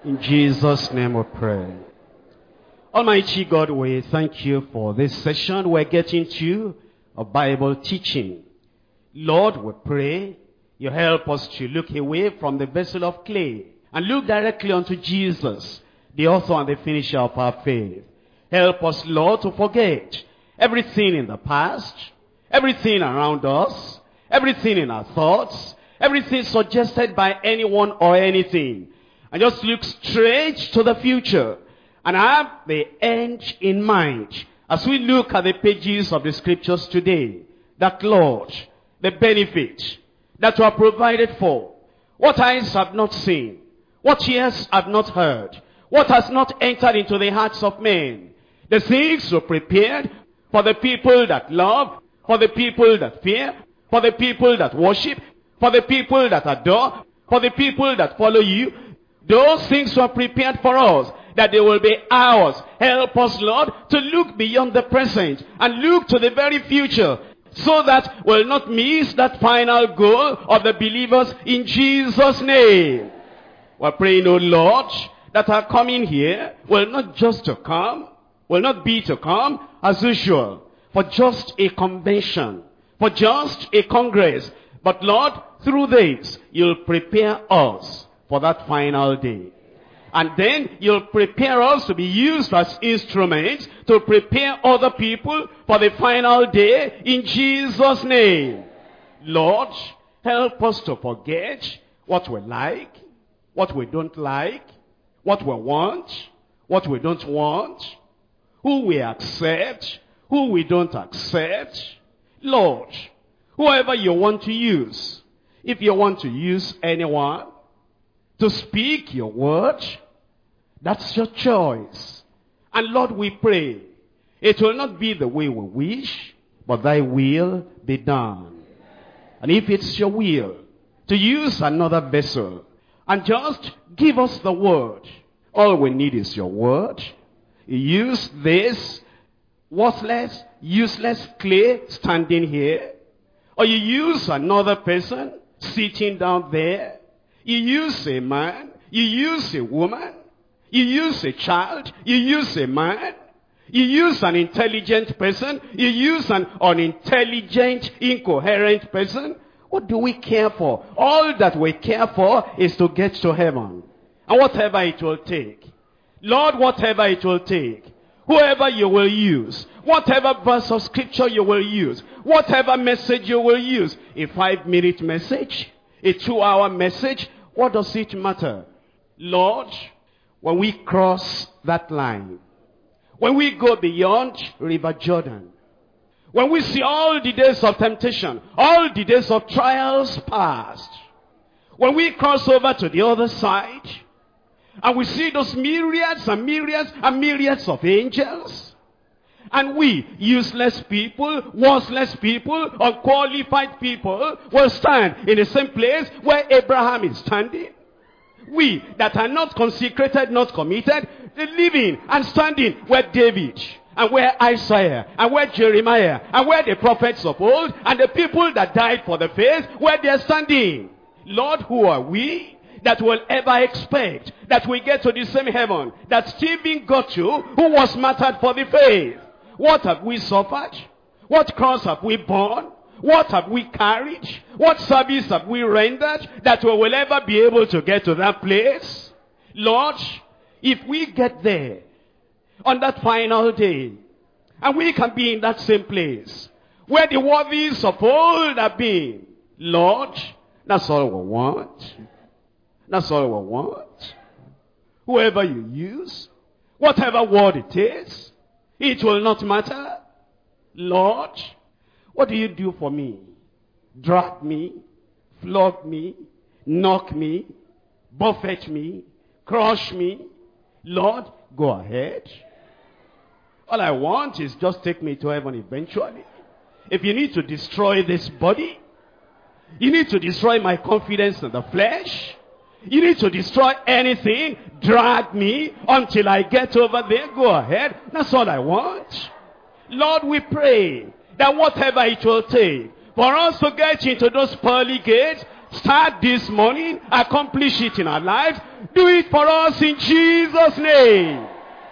In Jesus' name we pray. Almighty God, we thank you for this session we're getting to of Bible teaching. Lord, we pray you help us to look away from the vessel of clay and look directly unto Jesus, the author and the finisher of our faith. Help us, Lord, to forget everything in the past, everything around us, everything in our thoughts, everything suggested by anyone or anything, and just look straight to the future and have the end in mind as we look at the pages of the scriptures today. That, Lord, the benefit that you are provided for, what eyes have not seen, what ears have not heard, what has not entered into the hearts of men, the things you prepared for the people that love, for the people that fear, for the people that worship, for the people that adore, for the people that follow you. Those things were prepared for us, that they will be ours. Help us, Lord, to look beyond the present and look to the very future, so that we'll not miss that final goal of the believers in Jesus' name. We're praying, O Lord, that our coming here will not just to come, will not be to come as usual, for just a convention, for just a congress. But Lord, through this, you'll prepare us for that final day. And then you'll prepare us to be used as instruments to prepare other people for the final day in Jesus' name. Lord, help us to forget what we like, what we don't like, what we want, what we don't want, who we accept, who we don't accept. Lord, whoever you want to use, if you want to use anyone to speak your word, that's your choice. And Lord, we pray, it will not be the way we wish, but thy will be done. And if it's your will to use another vessel and just give us the word, all we need is your word. You use this worthless, useless clay standing here, or you use another person sitting down there. You use a man, you use a woman, you use a child, you use a man, you use an intelligent person, you use an unintelligent, incoherent person. What do we care for? All that we care for is to get to heaven. And whatever it will take, Lord, whatever it will take, whoever you will use, whatever verse of scripture you will use, whatever message you will use, a 5-minute message, a 2-hour message, what does it matter? Lord, when we cross that line, when we go beyond River Jordan, when we see all the days of temptation, all the days of trials past, when we cross over to the other side, and we see those myriads and myriads and myriads of angels, and we, useless people, worthless people, unqualified people, will stand in the same place where Abraham is standing. We that are not consecrated, not committed, living and standing where David, and where Isaiah, and where Jeremiah, and where the prophets of old, and the people that died for the faith, where they are standing. Lord, who are we that will ever expect that we get to the same heaven that Stephen got to, who was martyred for the faith? What have we suffered? What cross have we borne? What have we carried? What service have we rendered that we will ever be able to get to that place? Lord, if we get there on that final day, and we can be in that same place where the worthies of old have been, Lord, that's all we want. That's all we want. Whoever you use, whatever word it is, it will not matter. Lord, what do you do for me? Drag me, flog me, knock me, buffet me, crush me. Lord, go ahead. All I want is just take me to heaven eventually. If you need to destroy this body, you need to destroy my confidence in the flesh, you need to destroy anything, drag me until I get over there, go ahead. That's all I want. Lord, we pray that whatever it will take for us to get into those pearly gates, Start this morning. Accomplish it in our lives. Do it for us in Jesus' name.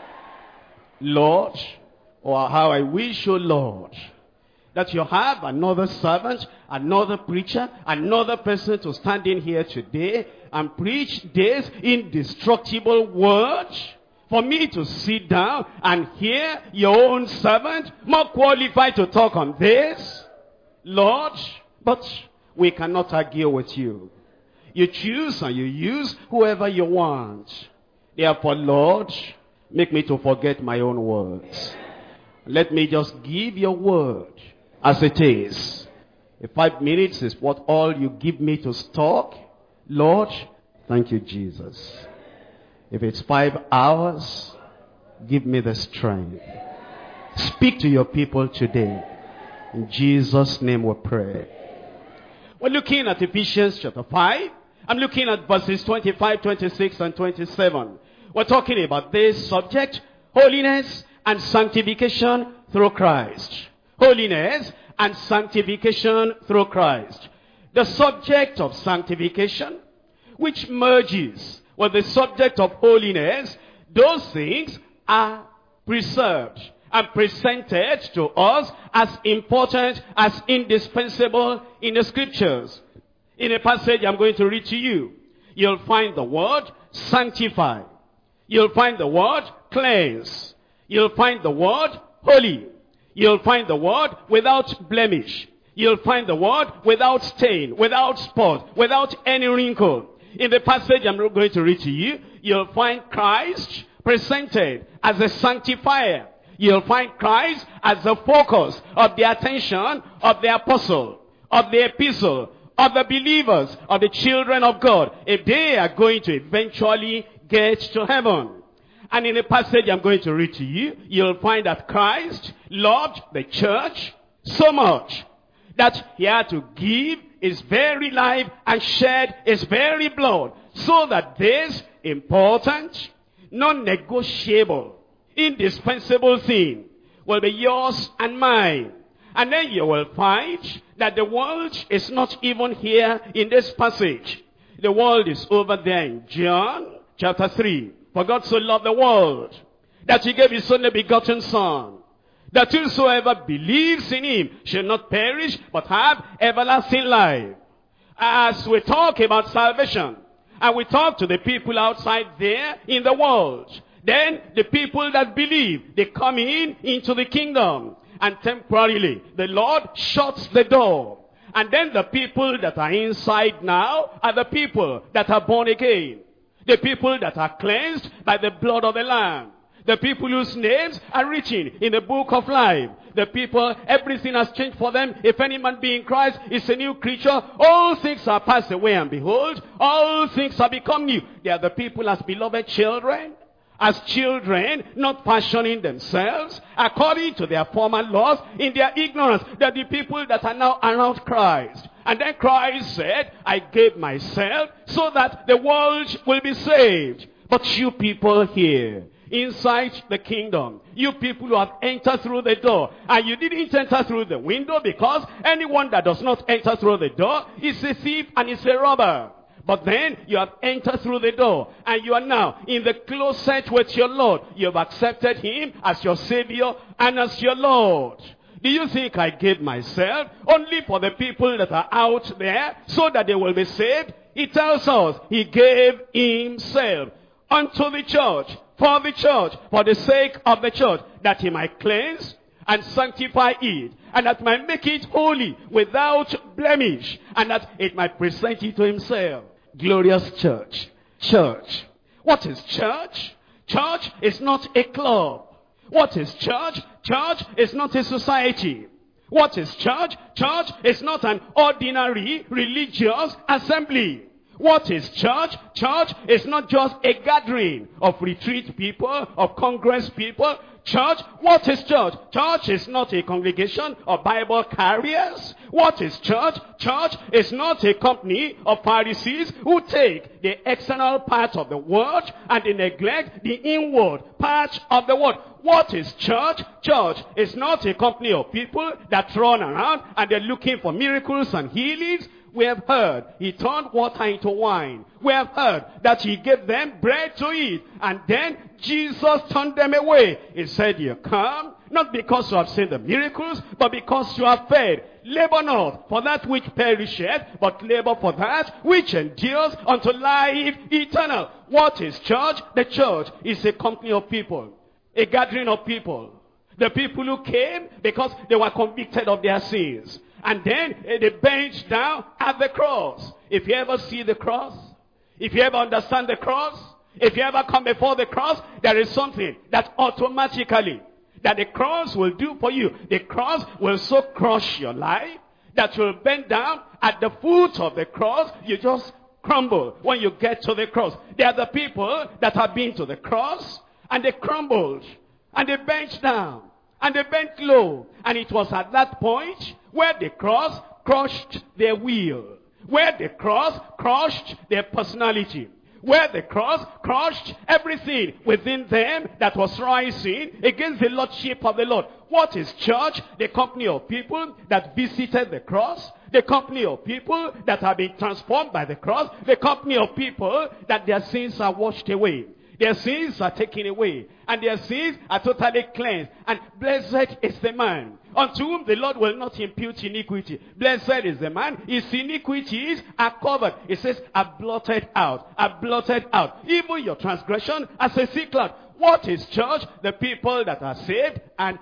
Lord, oh, how I wish, oh Lord, that you have another servant, another preacher, another person to stand in here today and preach this indestructible word, for me to sit down and hear your own servant, more qualified to talk on this. Lord, but we cannot argue with you. You choose and you use whoever you want. Therefore, Lord, make me to forget my own words. Let me just give your word as it is. If 5 minutes is what all you give me to talk, Lord, thank you, Jesus. If it's 5 hours, give me the strength. Speak to your people today. In Jesus' name we pray. We're looking at Ephesians chapter 5. I'm looking at verses 25, 26, and 27. We're talking about this subject, holiness and sanctification through Christ. Holiness and sanctification through Christ. The subject of sanctification, which merges with the subject of holiness, those things are preserved and presented to us as important, as indispensable in the scriptures. In a passage I'm going to read to you, you'll find the word sanctify. You'll find the word cleanse. You'll find the word holy. You'll find the word without blemish. You'll find the word without stain, without spot, without any wrinkle. In the passage I'm going to read to you, you'll find Christ presented as a sanctifier. You'll find Christ as the focus of the attention of the apostle, of the epistle, of the believers, of the children of God, if they are going to eventually get to heaven. And in the passage I'm going to read to you, you'll find that Christ loved the church so much that he had to give his very life and shed his very blood, so that this important, non-negotiable, indispensable thing will be yours and mine. And then you will find that the world is not even here in this passage. The world is over there in John chapter 3. For God so loved the world that he gave his only begotten Son, that whosoever believes in him shall not perish but have everlasting life. As we talk about salvation, and we talk to the people outside there in the world, then the people that believe, they come into the kingdom. And temporarily, the Lord shuts the door. And then the people that are inside now are the people that are born again. The people that are cleansed by the blood of the Lamb. The people whose names are written in the book of life. The people, everything has changed for them. If any man be in Christ, is a new creature. All things are passed away, and behold, all things are become new. They are the people as beloved children. As children, not fashioning themselves according to their former laws in their ignorance. They are the people that are now around Christ. And then Christ said, I gave myself so that the world will be saved. But you people here, inside the kingdom, you people who have entered through the door, and you didn't enter through the window, because anyone that does not enter through the door is a thief and is a robber. But then you have entered through the door, and you are now in the closet with your Lord. You have accepted him as your Savior and as your Lord. Do you think I gave myself only for the people that are out there so that they will be saved? He tells us he gave himself unto the church, for the sake of the church, that he might cleanse and sanctify it, and that might make it holy without blemish, and that it might present it to himself. Glorious church. Church. What is church? Church is not a club. What is church? Church is not a society. What is church? Church is not an ordinary religious assembly. What is church? Church is not just a gathering of retreat people, of congress people. Church, what is church? Church is not a congregation of Bible carriers. What is church? Church is not a company of Pharisees who take the external part of the word and they neglect the inward part of the word. What is church? Church is not a company of people that run around and they're looking for miracles and healings. We have heard he turned water into wine. We have heard that he gave them bread to eat. And then Jesus turned them away. He said, you come, not because you have seen the miracles, but because you have fed. Labor not for that which perisheth, but labor for that which endures unto life eternal. What is church? The church is a company of people, a gathering of people. The people who came because they were convicted of their sins. And then they bent down at the cross. If you ever see the cross, if you ever understand the cross, if you ever come before the cross, there is something that automatically that the cross will do for you. The cross will so crush your life that you'll bend down at the foot of the cross. You just crumble when you get to the cross. They are the people that have been to the cross and they crumbled and they bent down and they bent low. And it was at that point where the cross crushed their will, where the cross crushed their personality, where the cross crushed everything within them that was rising against the lordship of the Lord. What is church? The company of people that visited the cross, the company of people that have been transformed by the cross, the company of people that their sins are washed away. Their sins are taken away, and their sins are totally cleansed. And blessed is the man unto whom the Lord will not impute iniquity. Blessed is the man, his iniquities are covered. It says, are blotted out, are blotted out. Even your transgression as a sick cloud. What is church? The people that are saved, and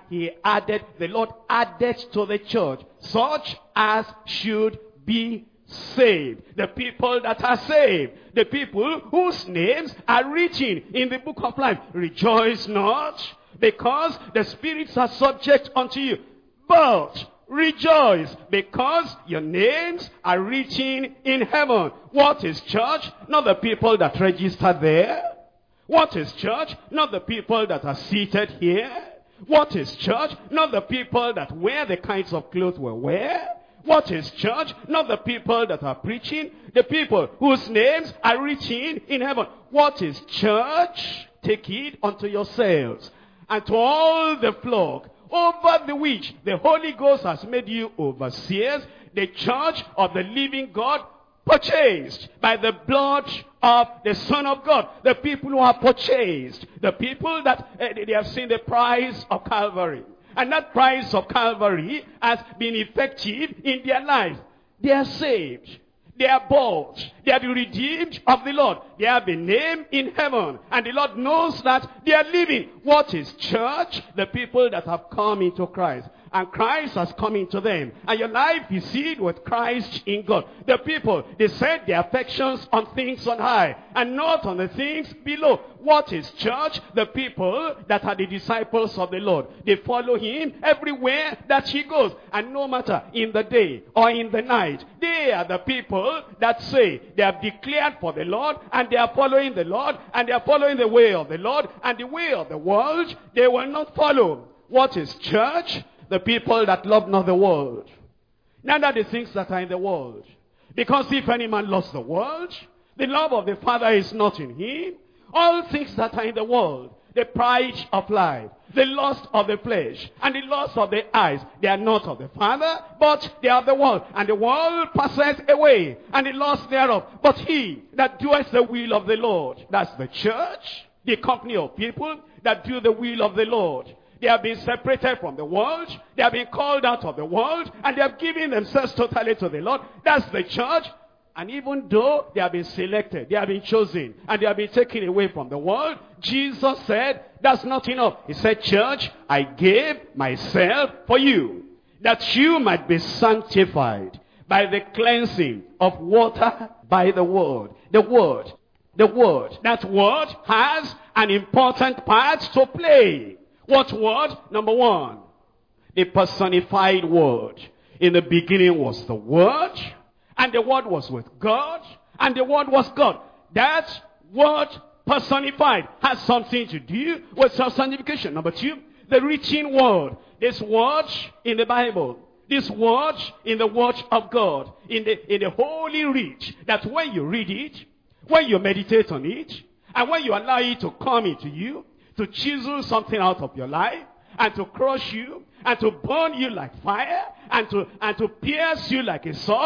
the Lord added to the church such as should be saved. The people that are saved. The people whose names are written in the book of life. Rejoice not, because the spirits are subject unto you. But rejoice, because your names are written in heaven. What is church? Not the people that register there. What is church? Not the people that are seated here. What is church? Not the people that wear the kinds of clothes we wear. What is church? Not the people that are preaching. The people whose names are written in heaven. What is church? Take it unto yourselves and to all the flock, over the which the Holy Ghost has made you overseers, the church of the living God, purchased by the blood of the Son of God. The people who are purchased. The people that they have seen the price of Calvary. And that price of Calvary has been effective in their lives. They are saved. They are bought. They are the redeemed of the Lord. They have a name in heaven. And the Lord knows that they are living. What is church? The people that have come into Christ. And Christ has come into them. And your life is sealed with Christ in God. The people, they set their affections on things on high and not on the things below. What is church? The people that are the disciples of the Lord. They follow him everywhere that he goes. And no matter in the day or in the night, they are the people that say they have declared for the Lord and they are following the Lord and they are following the way of the Lord, and the way of the world they will not follow. What is church? The people that love not the world, neither the things that are in the world. Because if any man loves the world, the love of the Father is not in him. All things that are in the world, the pride of life, the lust of the flesh, and the lust of the eyes, they are not of the Father, but they are of the world. And the world passes away, and the lust thereof. But he that doeth the will of the Lord, that's the church, the company of people that do the will of the Lord. They have been separated from the world. They have been called out of the world. And they have given themselves totally to the Lord. That's the church. And even though they have been selected, they have been chosen, and they have been taken away from the world, Jesus said, that's not enough. He said, church, I gave myself for you, that you might be sanctified by the cleansing of water by the word. The word. The word. That word has an important part to play. What word? Number one, the personified word. In the beginning was the Word, and the Word was with God, and the Word was God. That word personified has something to do with sanctification. Number two, the written word. This word in the Bible, this word in the Word of God, in the Holy Writ, that when you read it, when you meditate on it, and when you allow it to come into you, to chisel something out of your life, and to crush you, and to burn you like fire, and to pierce you like a sword,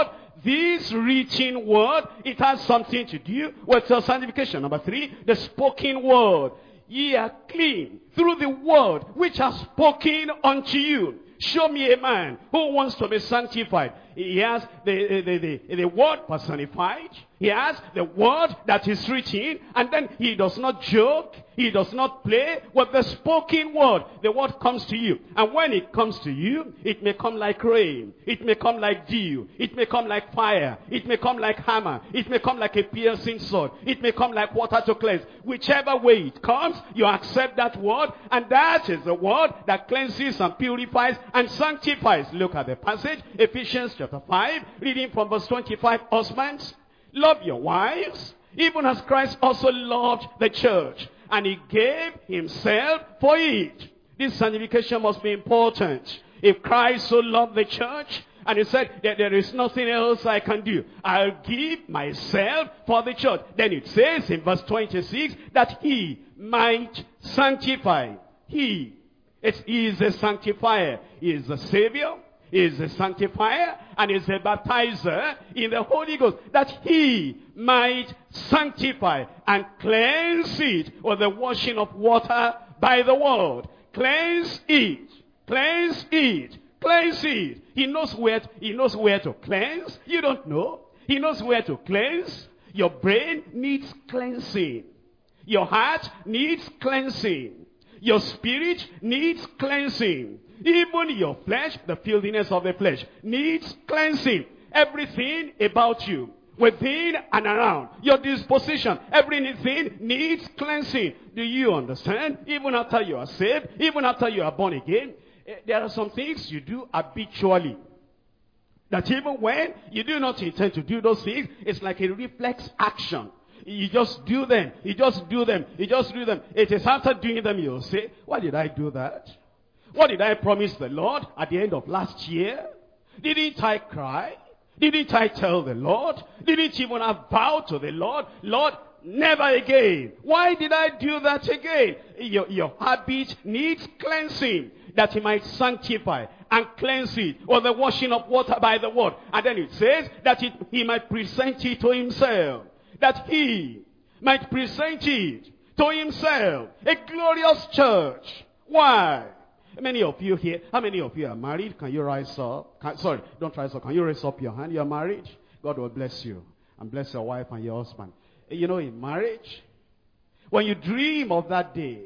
This written word, it has something to do with your sanctification. Number 3, the spoken word. Ye are clean through the word which has spoken unto you. Show me a man who wants to be sanctified. He has the word personified. He has the word that is written. And then he does not joke. He does not play with the spoken word. The word comes to you. And when it comes to you, it may come like rain. It may come like dew. It may come like fire. It may come like hammer. It may come like a piercing sword. It may come like water to cleanse. Whichever way it comes, you accept that word. And that is the word that cleanses and purifies and sanctifies. Look at the passage. Ephesians chapter 5, reading from verse 25. Husbands, love your wives, even as Christ also loved the church, and he gave himself for it. This sanctification must be important. If Christ so loved the church, and he said that there is nothing else I can do, I'll give myself for the church. Then it says in verse 26 that he might sanctify. He is a sanctifier. He is the Savior. He is a sanctifier, and is a baptizer in the Holy Ghost, that he might sanctify and cleanse it with the washing of water by the word. Cleanse it. Cleanse it. Cleanse it. He knows where to cleanse. You don't know. He knows where to cleanse. Your brain needs cleansing. Your heart needs cleansing. Your spirit needs cleansing. Even your flesh, the filthiness of the flesh, needs cleansing. Everything about you, within and around, your disposition, everything needs cleansing. Do you understand? Even after you are saved, even after you are born again, there are some things you do habitually. That even when you do not intend to do those things, it's like a reflex action. You just do them. You just do them. You just do them. It is after doing them you'll say, why did I do that? What did I promise the Lord at the end of last year? Didn't I cry? Didn't I tell the Lord? Didn't even have vowed to the Lord, Lord, never again. Why did I do that again? Your habit needs cleansing, that he might sanctify and cleanse it with the washing of water by the word. And then it says that he might present it to himself. That he might present it to himself. A glorious church. Why? Many of you here, how many of you are married? Can you rise up? Don't rise up. Can you raise up your hand? You are married? God will bless you. And bless your wife and your husband. You know, in marriage, when you dream of that day,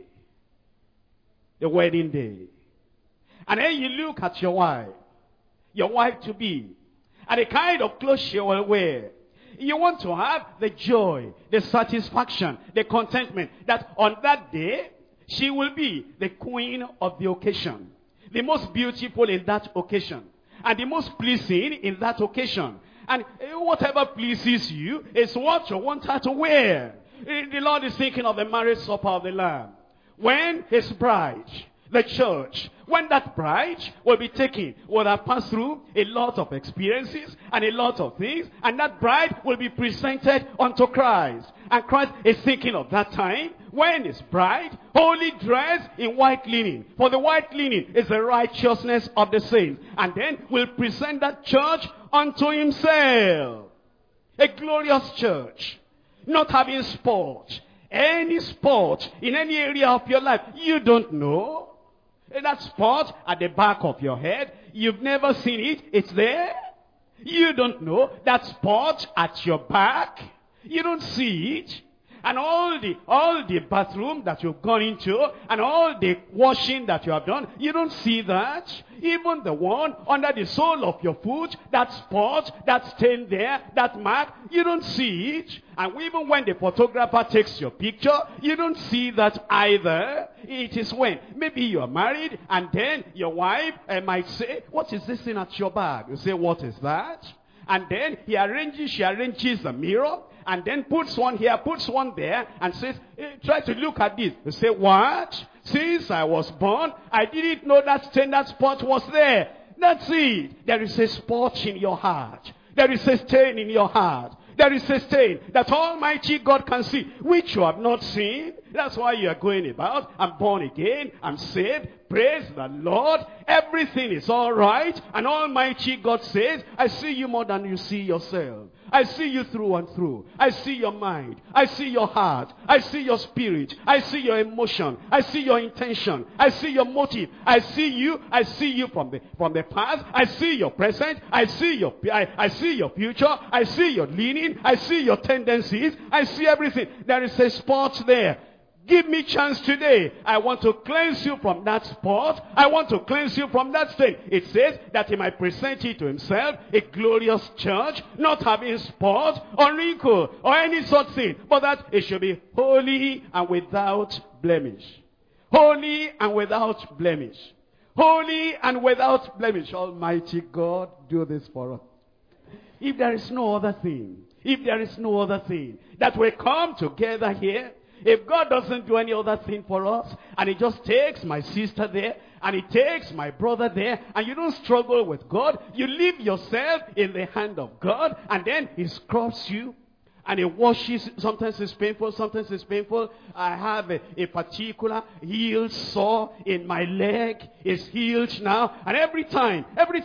the wedding day, and then you look at your wife to be, and the kind of clothes she will wear, you want to have the joy, the satisfaction, the contentment, that on that day, she will be the queen of the occasion. The most beautiful in that occasion. And the most pleasing in that occasion. And whatever pleases you is what you want her to wear. The Lord is thinking of the marriage supper of the Lamb. When his bride, the church, when that bride will be taken, will have passed through a lot of experiences and a lot of things, and that bride will be presented unto Christ. And Christ is thinking of that time when his bride, wholly dressed in white linen, for the white linen is the righteousness of the saints, and then will present that church unto himself. A glorious church, not having sport, any sport in any area of your life, you don't know. That spot at the back of your head, you've never seen it, it's there. You don't know that spot at your back, you don't see it. And all the bathroom that you've gone into, and all the washing that you have done, you don't see that. Even the one under the sole of your foot, that spot, that stain there, that mark, you don't see it. And even when the photographer takes your picture, you don't see that either. It is when maybe you are married, and then your wife might say, what is this thing at your back? You say, what is that? And then she arranges the mirror, and then puts one here, puts one there, and says, try to look at this. You say, what? Since I was born, I didn't know that stain, that spot was there. That's it. There is a spot in your heart. There is a stain in your heart. There is a stain that Almighty God can see, which you have not seen, That's why you are going about. I'm born again. I'm saved. Praise the Lord. Everything is all right. And Almighty God says, I see you more than you see yourself. I see you through and through. I see your mind. I see your heart. I see your spirit. I see your emotion. I see your intention. I see your motive. I see you. I see you from the past. I see your present. I see your future. I see your leaning. I see your tendencies. I see everything. There is a spot there. Give me chance today. I want to cleanse you from that spot. I want to cleanse you from that stain. It says that he might present you to himself a glorious church, not having spot or wrinkle or any such thing, but that it should be holy and without blemish. Holy and without blemish. Holy and without blemish. Almighty God, do this for us. If there is no other thing, that we come together here, if God doesn't do any other thing for us, and he just takes my sister there, and he takes my brother there, and you don't struggle with God, you leave yourself in the hand of God, and then he scrubs you, and he washes. Sometimes it's painful, sometimes it's painful. I have a particular healed sore in my leg. It's healed now. And every time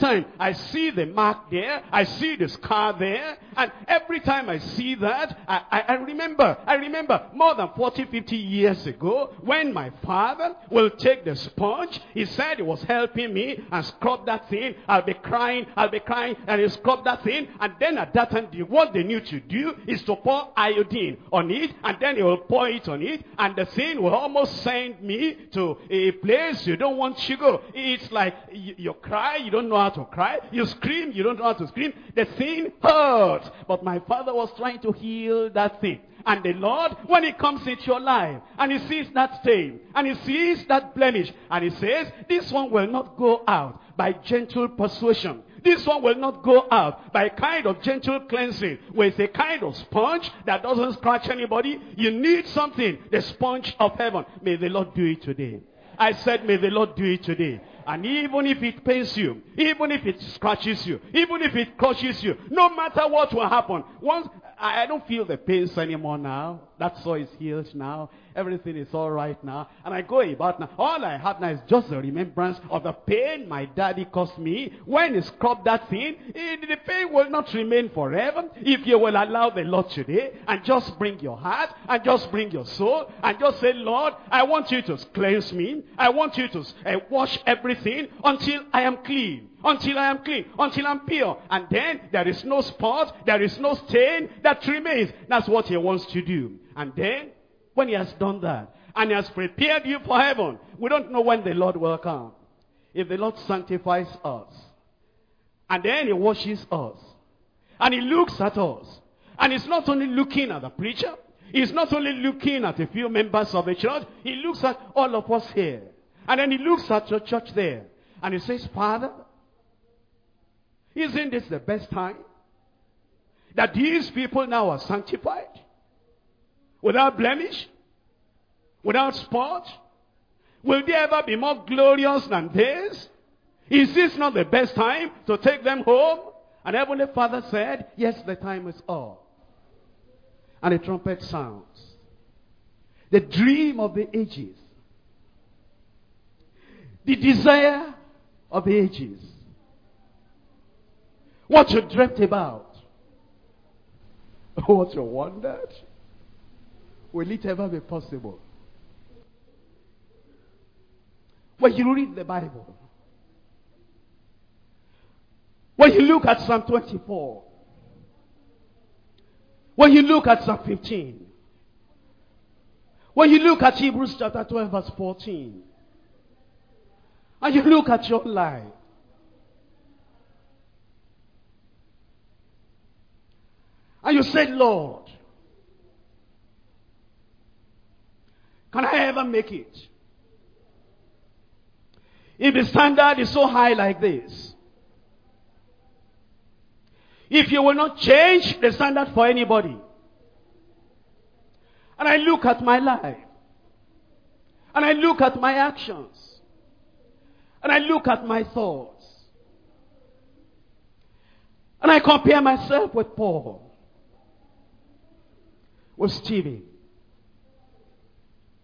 I see the mark there, I see the scar there, and every time I see that, I remember more than 40, 50 years ago, when my father will take the sponge. He said he was helping me and scrub that thing. I'll be crying, and he scrub that thing. And then at that time, what they need to do is to pour iodine on it, and then he will pour it on it, and the thing will almost send me to a place you don't want to go. It's like you cry, you don't know how to cry. You scream, you don't know how to scream. The thing hurts. But my father was trying to heal that thing. And the Lord, when he comes into your life, and he sees that stain, and he sees that blemish, and he says, this one will not go out by gentle persuasion. This one will not go out by a kind of gentle cleansing with a kind of sponge that doesn't scratch anybody. You need something, the sponge of heaven. May the Lord do it today. I said, may the Lord do it today. And even if it pains you, even if it scratches you, even if it crushes you, no matter what will happen, once I don't feel the pains anymore now. That sore is healed now. Everything is all right now. And I go about now. All I have now is just the remembrance of the pain my daddy caused me. When he scrubbed that thing, the pain will not remain forever. If you will allow the Lord today, and just bring your heart, and just bring your soul, and just say, Lord, I want you to cleanse me. I want you to wash everything until I am clean. Until I am clean, until I'm pure. And then there is no spot, there is no stain that remains. That's what he wants to do. And then, when he has done that, and he has prepared you for heaven, we don't know when the Lord will come. If the Lord sanctifies us, and then he washes us, and he looks at us, and he's not only looking at the preacher, he's not only looking at a few members of the church, he looks at all of us here. And then he looks at your church there, and he says, Father, isn't this the best time that these people now are sanctified? Without blemish? Without spot? Will they ever be more glorious than this? Is this not the best time to take them home? And Heavenly Father said, yes, the time is up. And the trumpet sounds. The dream of the ages. The desire of the ages. What you dreamt about. What you wondered. Will it ever be possible? When you read the Bible, when you look at Psalm 24, when you look at Psalm 15, when you look at Hebrews chapter 12 verse 14, and you look at your life, and you say, Lord, can I ever make it? If the standard is so high like this, if you will not change the standard for anybody, and I look at my life, and I look at my actions, and I look at my thoughts, and I compare myself with Paul, with Stephen,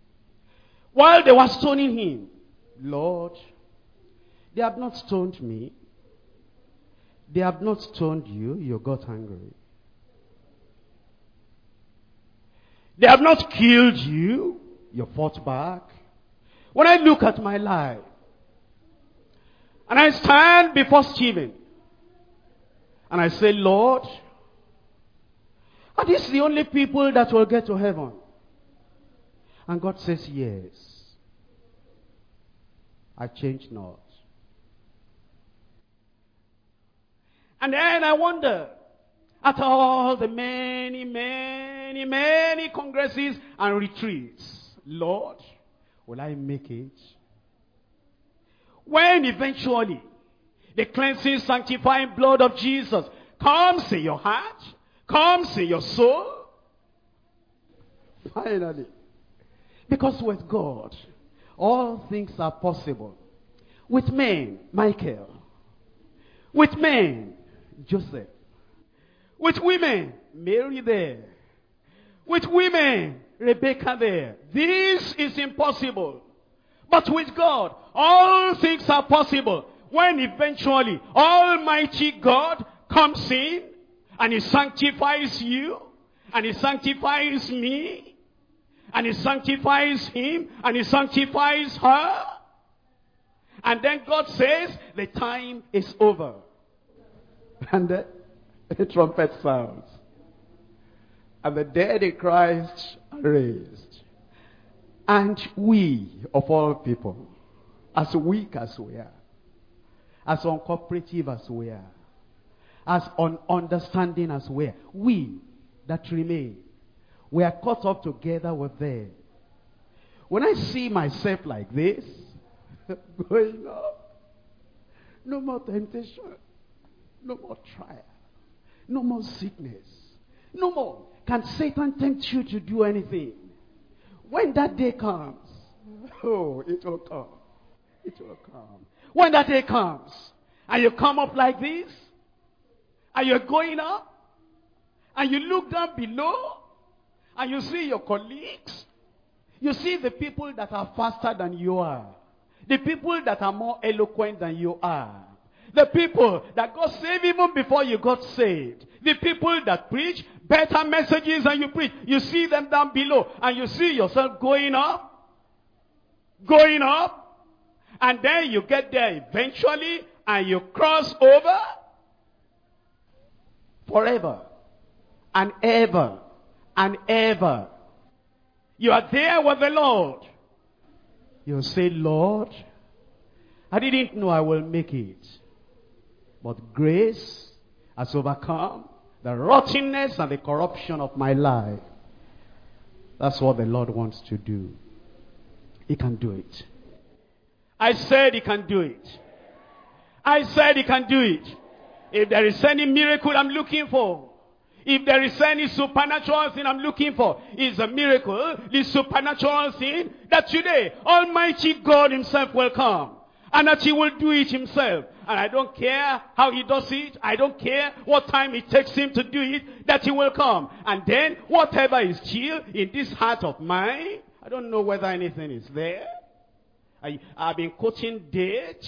while they were stoning him, Lord, they have not stoned me. They have not stoned you. You got angry. They have not killed you. You fought back. When I look at my life, and I stand before Stephen, and I say, Lord, are these the only people that will get to heaven? And God says, yes. I change not. And then I wonder, at all the many, many, many congresses and retreats, Lord, will I make it? When eventually the cleansing, sanctifying blood of Jesus comes in your heart, comes in your soul, finally, because with God, all things are possible. With men, Michael. With men, Joseph. With women, Mary there. With women, Rebecca there. This is impossible. But with God, all things are possible. When eventually Almighty God comes in and He sanctifies you, and He sanctifies me, and He sanctifies him, and He sanctifies her, and then God says, the time is over. And then the trumpet sounds. And the dead in Christ are raised. And we, of all people, as weak as we are, as uncooperative as we are, as ununderstanding as we are, we that remain, we are caught up together with them. When I see myself like this, going up, no more temptation, no more trial, no more sickness, no more can Satan tempt you to do anything. When that day comes, oh, it will come. It will come. When that day comes, and you come up like this, and you're going up, and you look down below, and you see your colleagues, you see the people that are faster than you are, the people that are more eloquent than you are, the people that got saved even before you got saved, the people that preach better messages than you preach, you see them down below, and you see yourself going up, and then you get there eventually, and you cross over forever and ever and ever. You are there with the Lord. You say, Lord, I didn't know I will make it, but grace has overcome the rottenness and the corruption of my life. That's what the Lord wants to do. He can do it. I said He can do it. I said He can do it. If there is any miracle I'm looking for, if there is any supernatural thing I'm looking for, it's a miracle, the supernatural thing, that today Almighty God Himself will come, and that He will do it Himself. And I don't care how He does it. I don't care what time it takes Him to do it, that He will come. And then whatever is still in this heart of mine, I don't know whether anything is there. I've been quoting date,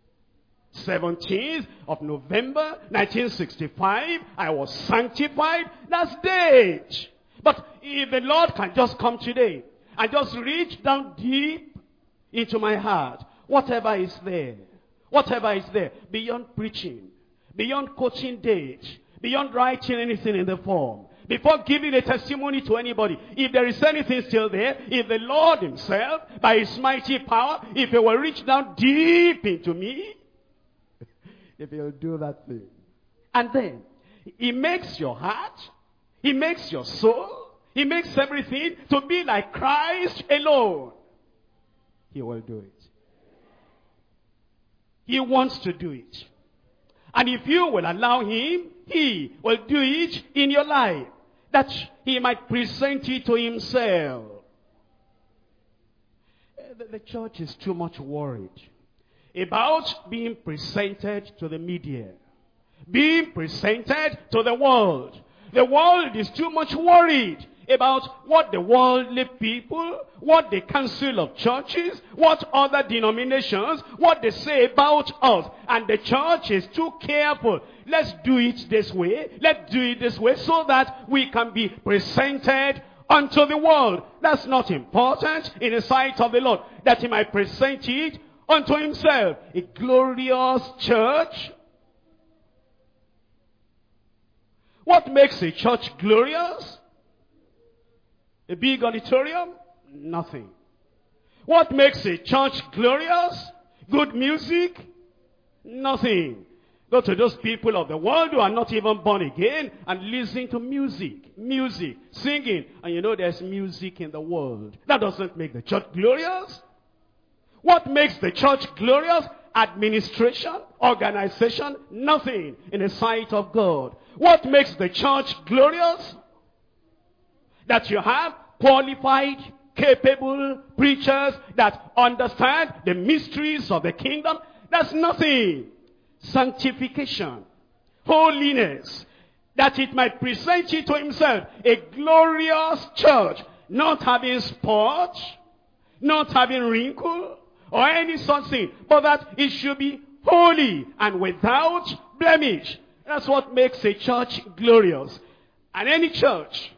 17th of November 1965. I was sanctified. That's date. But if the Lord can just come today and just reach down deep into my heart, whatever is there, beyond preaching, beyond quoting date, beyond writing anything in the form, before giving a testimony to anybody, if there is anything still there, if the Lord Himself, by His mighty power, if He will reach down deep into me, if He will do that thing, and then He makes your heart, He makes your soul, He makes everything to be like Christ alone, He will do it. He wants to do it. And if you will allow Him, He will do it in your life, that He might present it to Himself. The church is too much worried about being presented to the media, being presented to the world. The world is too much worried about what the worldly people, what the council of churches, what other denominations, what they say about us. And the church is too careful. Let's do it this way. Let's do it this way so that we can be presented unto the world. That's not important in the sight of the Lord, that he might present it unto himself. A glorious church. What makes a church glorious? A big auditorium? Nothing. What makes a church glorious? Good music? Nothing. Go to those people of the world who are not even born again and listen to music, singing. And you know there's music in the world. That doesn't make the church glorious. What makes the church glorious? Administration, organization, nothing in the sight of God. What makes the church glorious? That you have qualified, capable preachers that understand the mysteries of the kingdom. That's nothing. Sanctification, holiness, that it might present you to himself. A glorious church, not having spot, not having wrinkle, or any such thing, but that it should be holy and without blemish. That's what makes a church glorious. And any church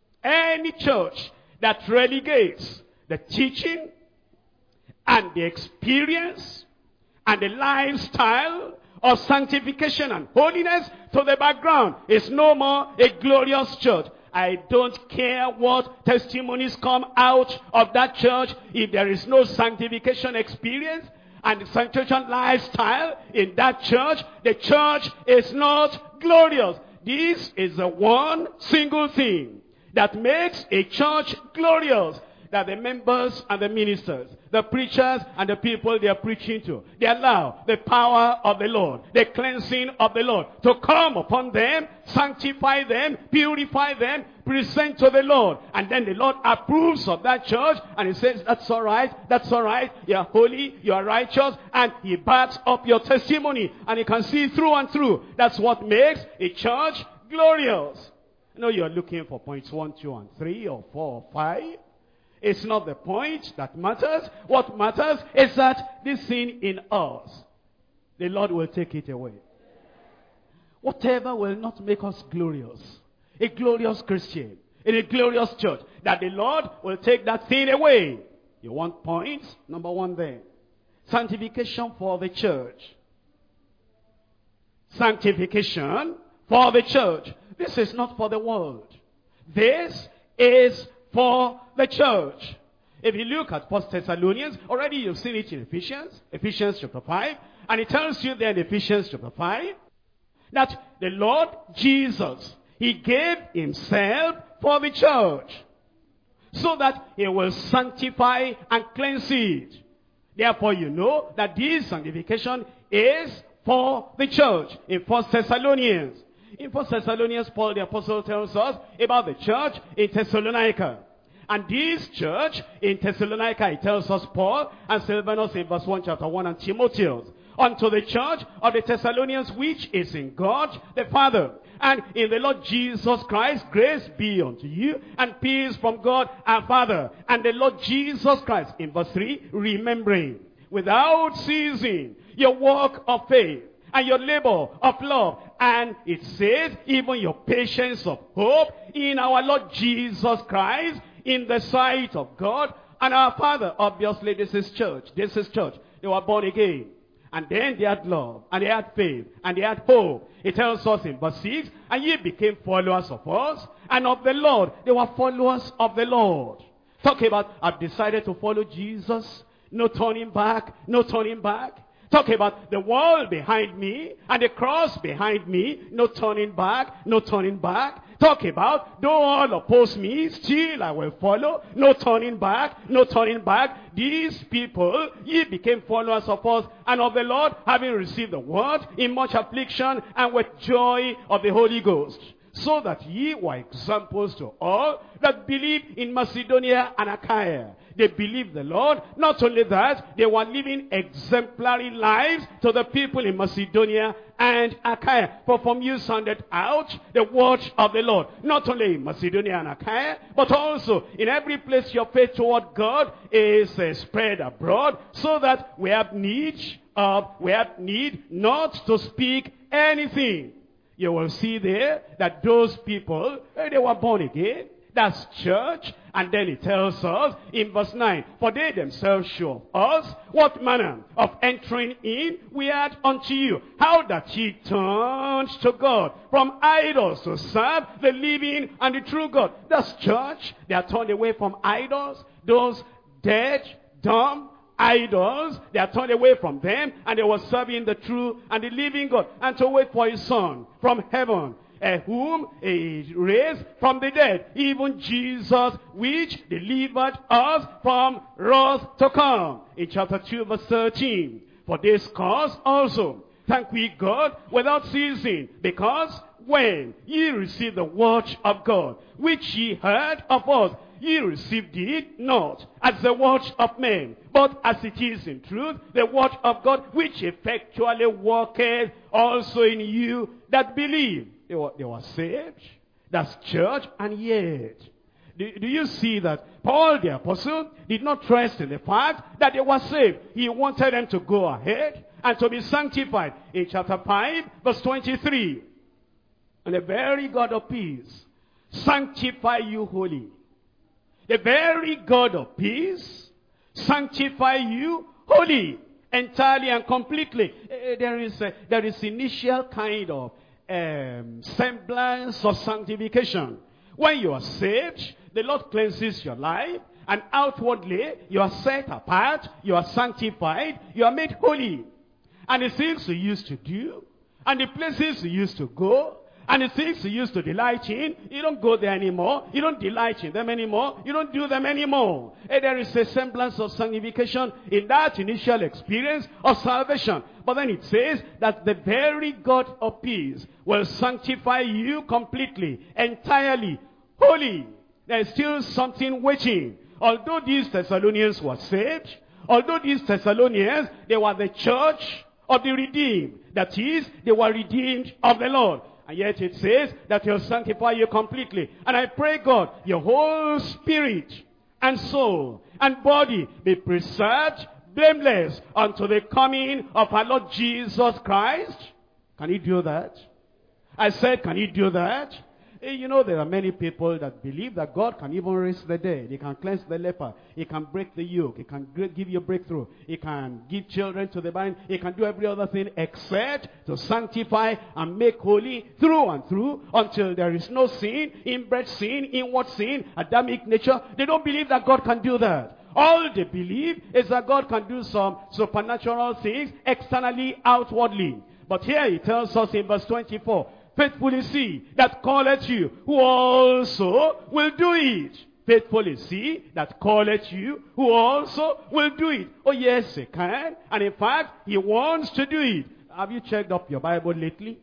that relegates the teaching and the experience and the lifestyle of sanctification and holiness to the background is no more a glorious church. I don't care what testimonies come out of that church. If there is no sanctification experience and sanctification lifestyle in that church, the church is not glorious. This is the one single thing that makes a church glorious. That the members and the ministers, the preachers and the people they are preaching to, they allow the power of the Lord, the cleansing of the Lord to come upon them, sanctify them, purify them, present to the Lord. And then the Lord approves of that church and he says, that's all right, you are holy, you are righteous, and he backs up your testimony and he can see through and through. That's what makes a church glorious. I know you are looking for points 1, 2, and 3, or 4, or 5. It's not the point that matters. What matters is that this sin in us, the Lord will take it away. Whatever will not make us glorious, a glorious Christian, in a glorious church, that the Lord will take that thing away. You want points? Number 1 then. Sanctification for the church. Sanctification for the church. This is not for the world. This is for the church. If you look at 1 Thessalonians, already you've seen it in Ephesians chapter 5, and it tells you there in Ephesians chapter 5, that the Lord Jesus, he gave himself for the church, so that he will sanctify and cleanse it. Therefore you know that this sanctification is for the church. In 1 Thessalonians, Paul the apostle tells us about the church in Thessalonica. And this church in Thessalonica, he tells us, Paul and Silvanus in verse 1 chapter 1, and Timotheus, unto the church of the Thessalonians, which is in God the Father, and in the Lord Jesus Christ, grace be unto you, and peace from God our Father, and the Lord Jesus Christ. In verse 3, remembering without ceasing your work of faith, and your labor of love. And it says, even your patience of hope in our Lord Jesus Christ, in the sight of God and our Father. Obviously, this is church. They were born again. And then they had love, and they had faith, and they had hope. It tells us in verse 6, and ye became followers of us, and of the Lord. They were followers of the Lord. Talk about, I've decided to follow Jesus. No turning back, no turning back. Talk about the wall behind me and the cross behind me. No turning back, no turning back. Talk about, though all oppose me, still I will follow. No turning back, no turning back. These people, ye became followers of us and of the Lord, having received the word in much affliction and with joy of the Holy Ghost. so that ye were examples to all that believe in Macedonia and Achaia. They believed the Lord. Not only that, they were living exemplary lives to the people in Macedonia and Achaia. For from you sounded out the word of the Lord. Not only in Macedonia and Achaia, but also in every place your faith toward God is spread abroad, so that we have need not to speak anything. You will see there that those people, they were born again. That's church. And then it tells us in verse 9, for they themselves show us what manner of entering in we had unto you, how that ye turned to God from idols to serve the living and the true God. That's church. They are turned away from idols, those dead, dumb idols. They are turned away from them, and they were serving the true and the living God, and to wait for his Son from heaven, whom he raised from the dead, even Jesus, which delivered us from wrath to come. In chapter 2 verse 13, for this cause also thank we God without ceasing, because when ye received the word of God, which ye heard of us, ye received it not as the word of men, but as it is in truth the word of God, which effectually worketh also in you that believe. They were saved. That's church. And yet, do you see that Paul the apostle did not rest in the fact that they were saved? He wanted them to go ahead and to be sanctified. In chapter 5 verse 23, and the very God of peace sanctify you wholly. The very God of peace sanctify you wholly, entirely and completely. There is initial kind of semblance of sanctification. When you are saved, the Lord cleanses your life, and outwardly you are set apart, you are sanctified, you are made holy. And the things you used to do, and the places you used to go, and the things you used to delight in, you don't go there anymore. You don't delight in them anymore. You don't do them anymore. And there is a semblance of sanctification in that initial experience of salvation. But then it says that the very God of peace will sanctify you completely, entirely, holy. There is still something waiting. Although these Thessalonians were saved, although these Thessalonians, they were the church of the redeemed. That is, they were redeemed of the Lord. And yet it says that he'll sanctify you completely. And I pray God, your whole spirit and soul and body be preserved blameless unto the coming of our Lord Jesus Christ. Can he do that? I said, can he do that? You know, there are many people that believe that God can even raise the dead. He can cleanse the leper. He can break the yoke. He can give you a breakthrough. He can give children to the barren. He can do every other thing except to sanctify and make holy through and through until there is no sin, inbred sin, inward sin, Adamic nature. They don't believe that God can do that. All they believe is that God can do some supernatural things externally, outwardly. But here he tells us in verse 24, faithful is he that calleth you, who also will do it. Faithful is he that calleth you, who also will do it. Oh yes, he can. And in fact, he wants to do it. Have you checked up your Bible lately?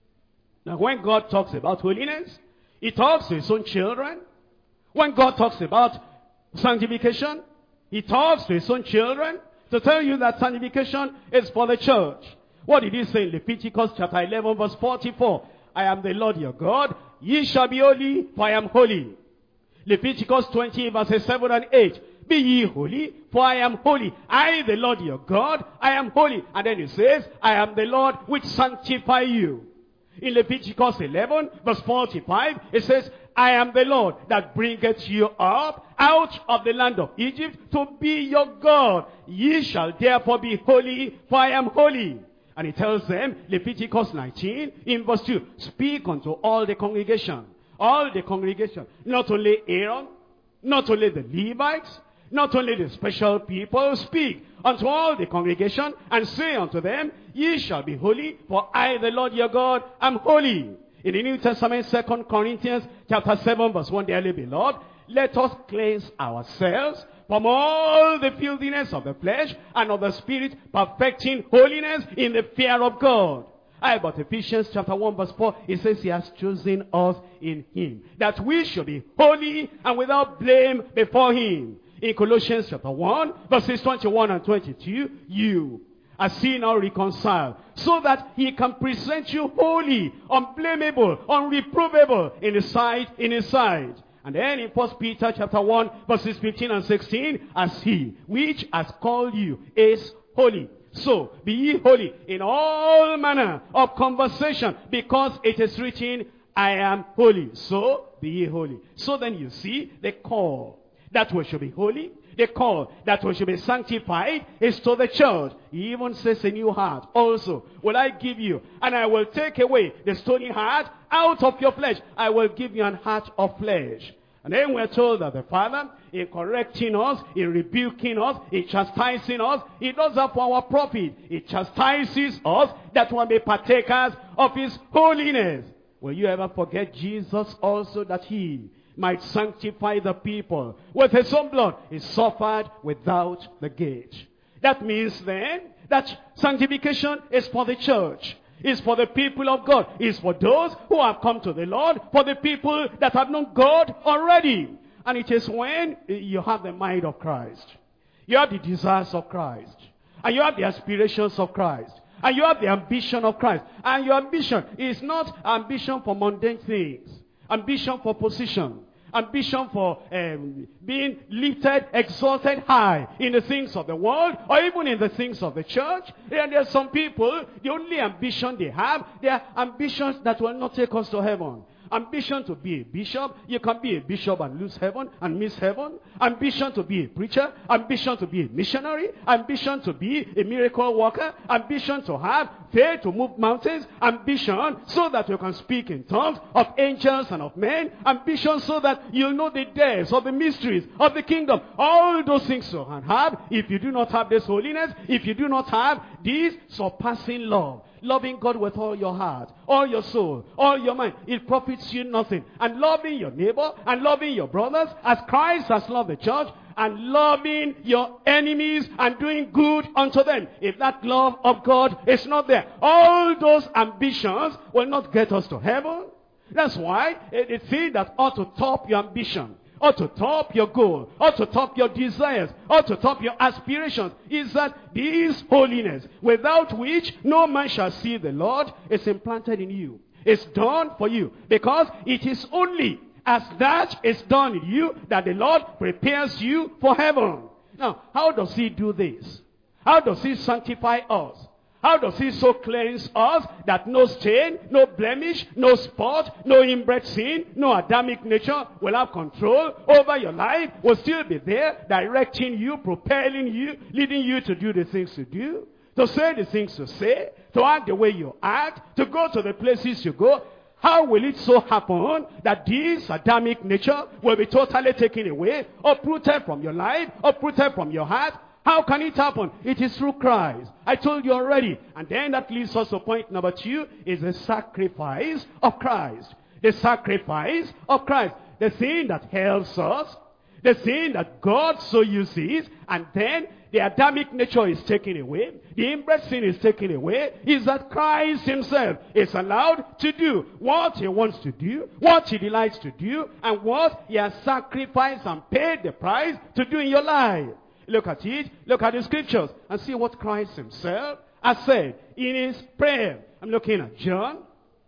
Now when God talks about holiness, he talks to his own children. When God talks about sanctification, he talks to his own children to tell you that sanctification is for the church. What did he say in Leviticus chapter 11 verse 44? I am the Lord your God. Ye shall be holy, for I am holy. Leviticus 20 verses 7 and 8. Be ye holy, for I am holy. I, the Lord your God, I am holy. And then it says, I am the Lord which sanctify you. In Leviticus 11 verse 45, it says, I am the Lord that bringeth you up out of the land of Egypt to be your God. Ye shall therefore be holy, for I am holy. And he tells them, Leviticus 19 in verse 2, speak unto all the congregation. All the congregation. Not only Aaron, not only the Levites, not only the special people. Speak unto all the congregation and say unto them, ye shall be holy, for I, the Lord your God, am holy. In the New Testament, 2 Corinthians chapter 7 verse 1, dearly beloved, let us cleanse ourselves from all the filthiness of the flesh and of the spirit, perfecting holiness in the fear of God. But Ephesians chapter 1 verse 4, it says he has chosen us in him, that we should be holy and without blame before him. In Colossians chapter 1 verses 21 and 22, you are seen now reconciled, so that he can present you holy, unblameable, unreprovable in his sight, And then in 1 Peter chapter 1 verses 15 and 16, as he which has called you is holy. So be ye holy in all manner of conversation, because it is written, I am holy. So be ye holy. So then you see the call that we should be holy. The call that we should be sanctified is to the church. He even says a new heart also will I give you, and I will take away the stony heart out of your flesh. I will give you an heart of flesh. And then we're told that the Father, in correcting us, in rebuking us, in chastising us, he does that for our profit. He chastises us that we may partakers of his holiness. Will you ever forget Jesus also, that he might sanctify the people with his own blood? He suffered without the gate. That means then that sanctification is for the church. It's for the people of God. It's for those who have come to the Lord, for the people that have known God already. And it is when you have the mind of Christ, you have the desires of Christ, and you have the aspirations of Christ, and you have the ambition of Christ. And your ambition is not ambition for mundane things, ambition for position, ambition for being lifted, exalted high in the things of the world, or even in the things of the church. And there are some people, the only ambition they have, they are ambitions that will not take us to heaven. Ambition to be a bishop. You can be a bishop and lose heaven and miss heaven. Ambition to be a preacher. Ambition to be a missionary. Ambition to be a miracle worker. Ambition to have faith to move mountains. Ambition so that you can speak in tongues of angels and of men. Ambition so that you'll know the depths of the mysteries of the kingdom. All those things you can have. If you do not have this holiness, if you do not have this surpassing love, loving God with all your heart, all your soul, all your mind, it profits you nothing. And loving your neighbor and loving your brothers as Christ has loved the church, and loving your enemies and doing good unto them. If that love of God is not there, all those ambitions will not get us to heaven. That's why the thing that ought to top your ambition, ought to top your goal, ought to top your desires, ought to top your aspirations, is that this holiness, without which no man shall see the Lord, is implanted in you. It's done for you, because it is only as that is done in you that the Lord prepares you for heaven. Now, how does he do this? How does he sanctify us? How does he so cleanse us that no stain, no blemish, no spot, no inbred sin, no Adamic nature will have control over your life, will still be there, directing you, propelling you, leading you to do the things to do, to say the things to say, to act the way you act, to go to the places you go? How will it so happen that this Adamic nature will be totally taken away, uprooted from your life, uprooted from your heart? How can it happen? It is through Christ. I told you already. And then that leads us to point number 2, is the sacrifice of Christ. The sacrifice of Christ. The thing that helps us, the thing that God so uses, and then the Adamic nature is taken away, the inbred sin is taken away, is that Christ himself is allowed to do what he wants to do, what he delights to do, and what he has sacrificed and paid the price to do in your life. Look at it, look at the scriptures, and see what Christ himself has said in his prayer. I'm looking at John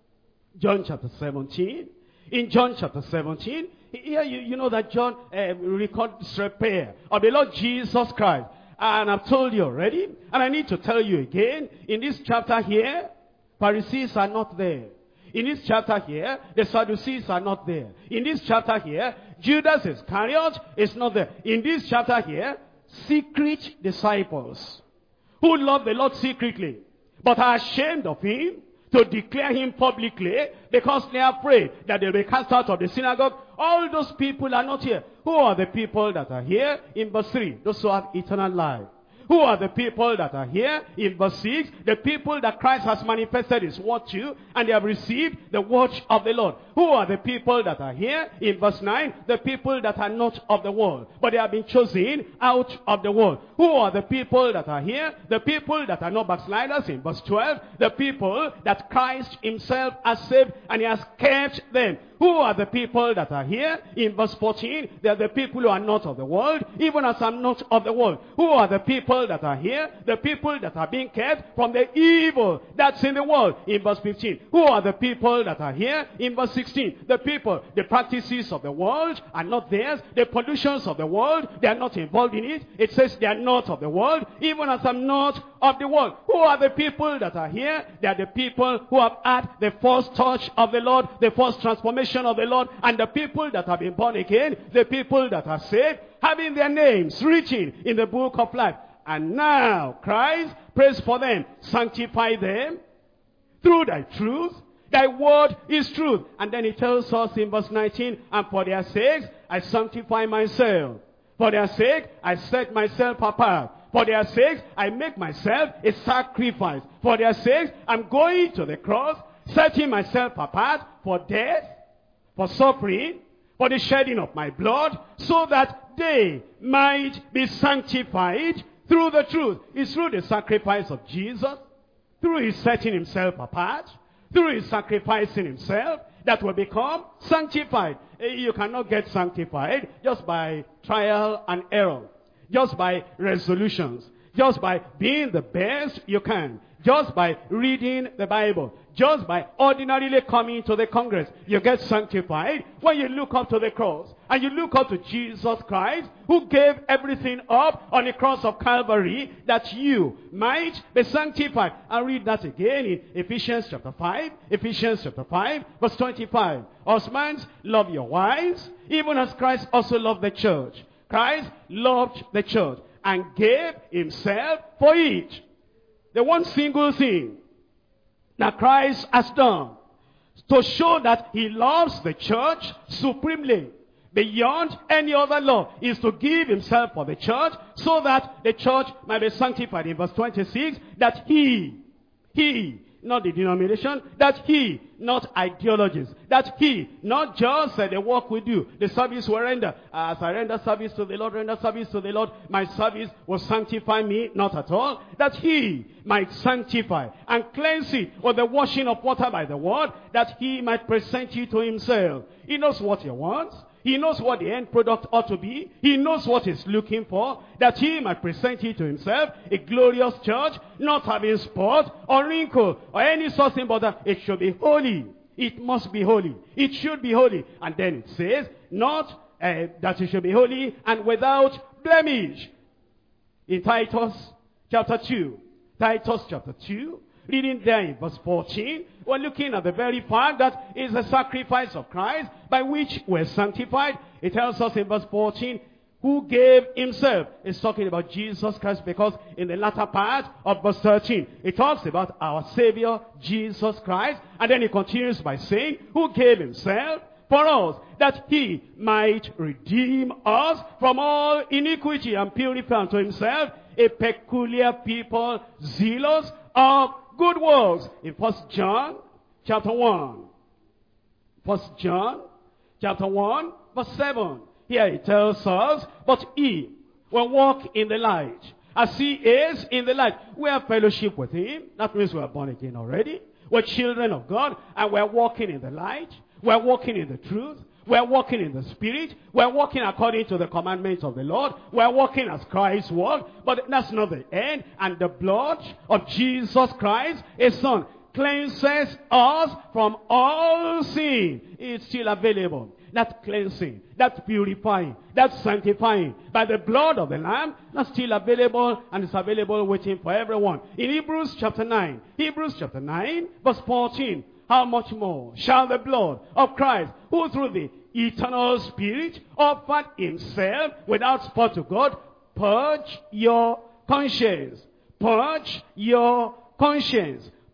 chapter 17. In John chapter 17, here you know that John records the prayer of the Lord Jesus Christ. And I've told you already, and I need to tell you again, in this chapter here, Pharisees are not there. In this chapter here, the Sadducees are not there. In this chapter here, Judas Iscariot is not there. In this chapter here, secret disciples who love the Lord secretly, but are ashamed of him to declare him publicly because they are afraid that they'll be cast out of the synagogue. All those people are not here. Who are the people that are here? In verse 3, those who have eternal life. Who are the people that are here? In verse 6, the people that Christ has manifested his word to, and they have received the word of the Lord. Who are the people that are here? In verse 9, the people that are not of the world, but they have been chosen out of the world. Who are the people that are here? The people that are not backsliders. In verse 12, the people that Christ himself has saved, and he has kept them. Who are the people that are here? In verse 14, they are the people who are not of the world, even as I'm not of the world. Who are the people that are here? The people that are being kept from the evil that's in the world. In verse 15, who are the people that are here? In verse 16, the people, the practices of the world are not theirs. The pollutions of the world, they are not involved in it. It says they are not of the world, even as I'm not of the world. Who are the people that are here? They are the people who have had the first touch of the Lord, the first transformation of the Lord, and the people that have been born again, the people that are saved, having their names written in the book of life. And now Christ prays for them. Sanctify them through thy truth. Thy word is truth. And then he tells us in verse 19, and for their sakes I sanctify myself. For their sake I set myself apart. For their sakes I make myself a sacrifice. For their sakes I'm going to the cross, setting myself apart for death, for suffering, for the shedding of my blood, so that they might be sanctified through the truth. It's through the sacrifice of Jesus, through his setting himself apart, through his sacrificing himself, that will become sanctified. You cannot get sanctified just by trial and error, just by resolutions, just by being the best you can, just by reading the Bible, just by ordinarily coming to the Congress. You get sanctified when you look up to the cross and you look up to Jesus Christ, who gave everything up on the cross of Calvary that you might be sanctified. I'll read that again in Ephesians chapter 5. Ephesians chapter 5 verse 25. Husbands, love your wives, even as Christ also loved the church. Christ loved the church and gave himself for it. The one single thing that Christ has done to show that he loves the church supremely, beyond any other love, is to give himself for the church, so that the church might be sanctified. In verse 26, that he, not the denomination, that he, not ideologies, that he, not just the work we do, the service we render. As I render service to the Lord, my service will sanctify me, not at all. That he might sanctify and cleanse it with the washing of water by the word, that he might present you to himself. He knows what he wants. He knows what the end product ought to be. He knows what he's looking for, that he might present it to himself, a glorious church, not having spot or wrinkle or any such thing, but that it should be holy. It must be holy. It should be holy. And then it says, not that it should be holy and without blemish. In Titus chapter 2, reading there in verse 14, we're looking at the very fact that it's the sacrifice of Christ by which we're sanctified. It tells us in verse 14, who gave himself. It's talking about Jesus Christ, because in the latter part of verse 13, it talks about our Savior, Jesus Christ. And then it continues by saying, who gave himself for us, that he might redeem us from all iniquity and purify unto himself a peculiar people, zealous of good works. In 1 John chapter 1. 1 John chapter 1 verse 7. Here it tells us, but he will walk in the light, as he is in the light. We have fellowship with him. That means we are born again already. We're children of God, and we're walking in the light. We're walking in the truth. We're walking in the Spirit. We're walking according to the commandments of the Lord. We're walking as Christ walked. But that's not the end. And the blood of Jesus Christ, his Son, cleanses us from all sin. It's still available. That cleansing, that purifying, that sanctifying by the blood of the Lamb, that's still available, and it's available waiting for everyone. In Hebrews chapter 9 verse 14, how much more shall the blood of Christ, who through the eternal Spirit offered himself without spot to God, purge your conscience, purge your conscience,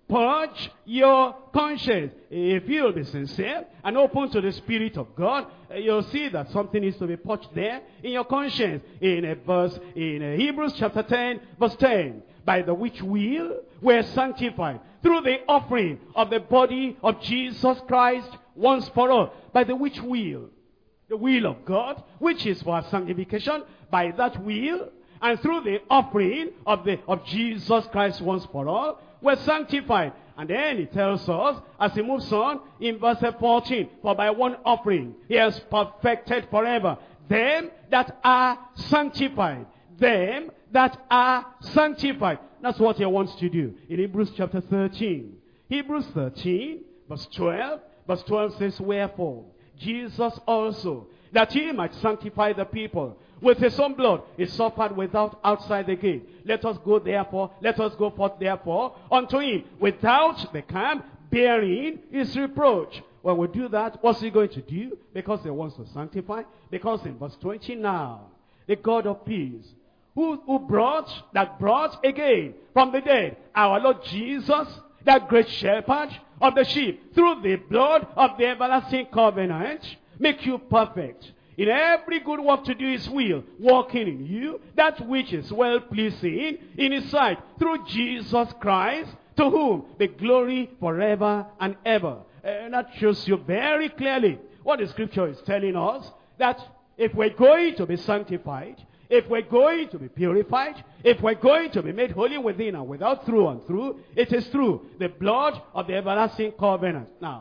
purge your conscience. If you'll be sincere and open to the Spirit of God, you'll see that something needs to be purged there in your conscience. In Hebrews chapter 10, verse 10, by the which will we're sanctified through the offering of the body of Jesus Christ once for all. By the which will, the will of God, which is for our sanctification, by that will, and through the offering of Jesus Christ once for all, we're sanctified. And then he tells us, as he moves on, in verse 14, for by one offering he has perfected forever them that are sanctified. Them that are sanctified. That's what he wants to do. In Hebrews chapter 13. Hebrews 13, verse 12. Verse 12 says, wherefore Jesus also, that he might sanctify the people with his own blood, he suffered without outside the gate. Let us go forth therefore unto him without the camp, bearing his reproach. When we do that, what's he going to do? Because he wants to sanctify. Because in verse 20 now, the God of peace, who brought again from the dead our Lord Jesus, that great shepherd of the sheep, through the blood of the everlasting covenant, make you perfect in every good work to do his will, working in you that which is well-pleasing in his sight, through Jesus Christ, to whom the glory forever and ever. And that shows you very clearly what the scripture is telling us, that if we're going to be sanctified, if we're going to be purified, if we're going to be made holy within and without, through and through, it is through the blood of the everlasting covenant. Now,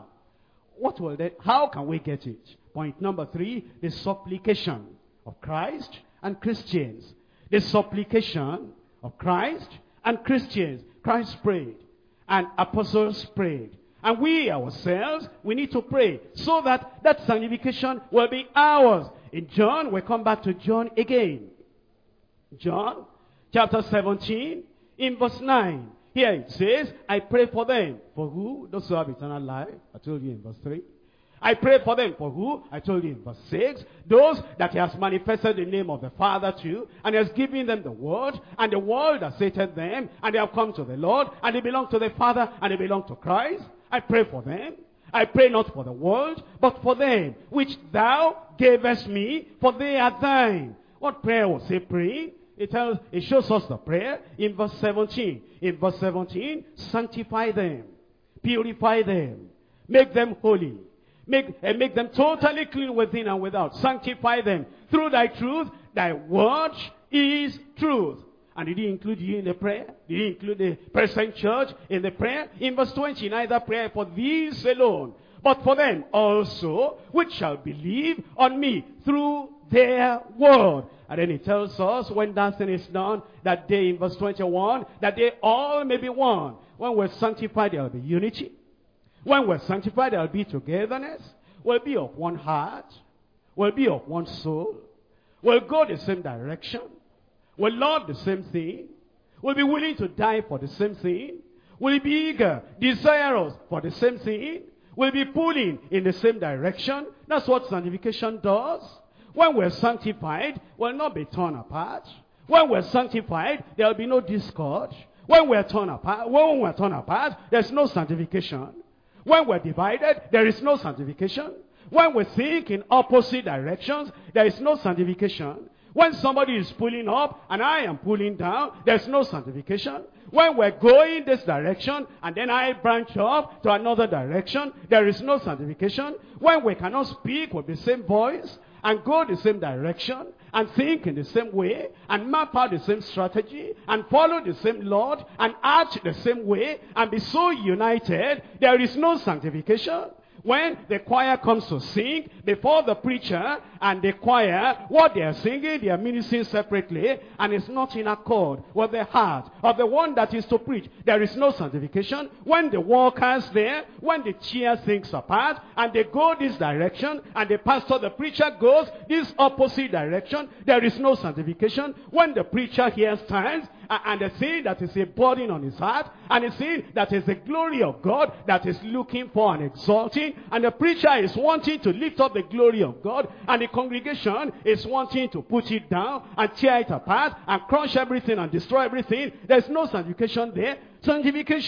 how can we get it? Point number 3, the supplication of Christ and Christians. The supplication of Christ and Christians. Christ prayed, and apostles prayed. And we ourselves, we need to pray so that that sanctification will be ours. In John, we come back to John again. John chapter 17, in verse 9. Here it says, I pray for them. For who? Those who have eternal life. I told you in verse 3. I pray for them. For who? I told you in verse 6. Those that he has manifested the name of the Father to, and he has given them the word, and the world has hated them, and they have come to the Lord, and they belong to the Father, and they belong to Christ. I pray for them. I pray not for the world, but for them, which thou gavest me, for they are thine. What prayer was he praying? It shows us the prayer in verse 17. In verse 17, sanctify them, purify them, make them holy, make them totally clean within and without. Sanctify them through thy truth. Thy word is truth. And did he include you in the prayer? Did he include the present church in the prayer? In verse 20, neither prayer for these alone, but for them also, which shall believe on me through their word. And then he tells us, when that thing is done, that day in verse 21, that they all may be one. When we're sanctified, there will be unity. When we're sanctified, there will be togetherness. We'll be of one heart. We'll be of one soul. We'll go the same direction. We'll love the same thing. We'll be willing to die for the same thing. We'll be eager, desirous for the same thing. We'll be pulling in the same direction. That's what sanctification does. When we're sanctified, we'll not be torn apart. When we're sanctified, there'll be no discord. When we're torn apart, there's no sanctification. When we're divided, there is no sanctification. When we think in opposite directions, there is no sanctification. When somebody is pulling up and I am pulling down, there's no sanctification. When we're going this direction and then I branch off to another direction, there is no sanctification. When we cannot speak with the same voice and go the same direction and think in the same way and map out the same strategy and follow the same Lord and act the same way and be so united, there is no sanctification. When the choir comes to sing before the preacher and the choir, what they are singing, they are ministering separately, and it's not in accord with the heart of the one that is to preach. There is no sanctification. When the workers there, when the cheer things apart, and they go this direction, and the pastor, the preacher goes this opposite direction, there is no sanctification. When the preacher hears times, and the thing that is a burden on his heart, and the thing that is the glory of God that is looking for and exalting, and the preacher is wanting to lift up the glory of God, and the congregation is wanting to put it down and tear it apart and crush everything and destroy everything. There's no sanctification there. Sanctification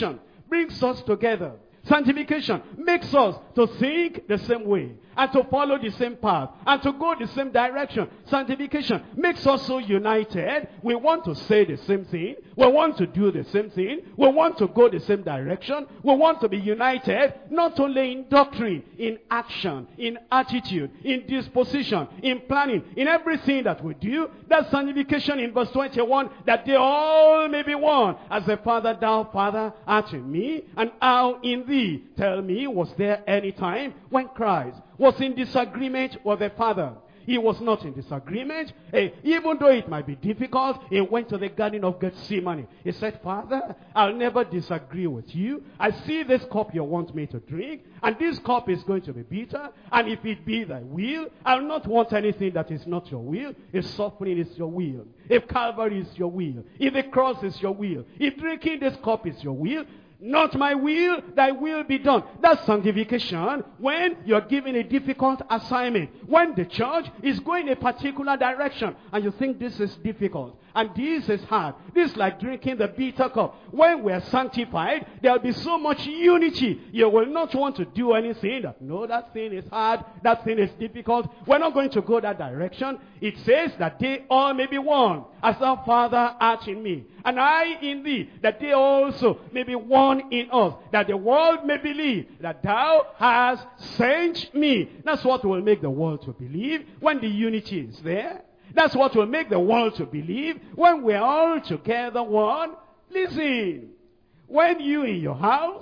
brings us together. Sanctification makes us to think the same way and to follow the same path and to go the same direction. Sanctification makes us so united. We want to say the same thing. We want to do the same thing. We want to go the same direction. We want to be united not only in doctrine, in action, in attitude, in disposition, in planning, in everything that we do. That's sanctification in verse 21, that they all may be one, as the Father, thou Father, art in me, and I in thee. Tell me, was there any time when Christ was in disagreement with the Father? He was not in disagreement. Even though it might be difficult, he went to the Garden of Gethsemane. He said, Father, I'll never disagree with you. I see this cup you want me to drink, and this cup is going to be bitter, and if it be thy will, I'll not want anything that is not your will. If suffering is your will, if Calvary is your will, if the cross is your will, if drinking this cup is your will, not my will, thy will be done. That's sanctification when you're given a difficult assignment. When the church is going a particular direction and you think this is difficult and this is hard. This is like drinking the bitter cup. When we're sanctified, there'll be so much unity. You will not want to do anything that, no, that thing is hard, that thing is difficult. We're not going to go that direction. It says that they all may be one, as thou Father art in me, and I in thee, that they also may be one in us, that the world may believe that thou hast sent me. That's what will make the world to believe when the unity is there. That's what will make the world to believe when we're all together one. Listen, when you in your house,